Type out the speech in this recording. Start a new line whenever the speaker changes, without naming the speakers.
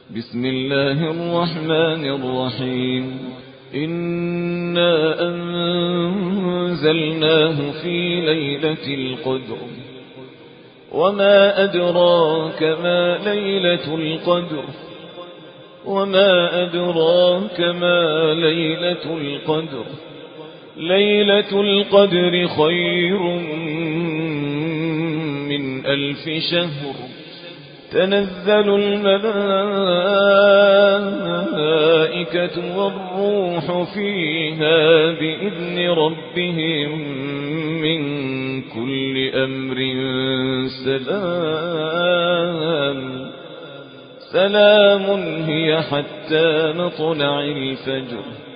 بسم الله الرحمن الرحيم إنا أنزلناه في ليلة القدر وما أدراك ما ليلة القدر ليلة القدر ليلة القدر خير من 1000 شهر تنزل الملائكة والروح فيها بإذن ربهم من كل أمر سلام هي حتى مطلع الفجر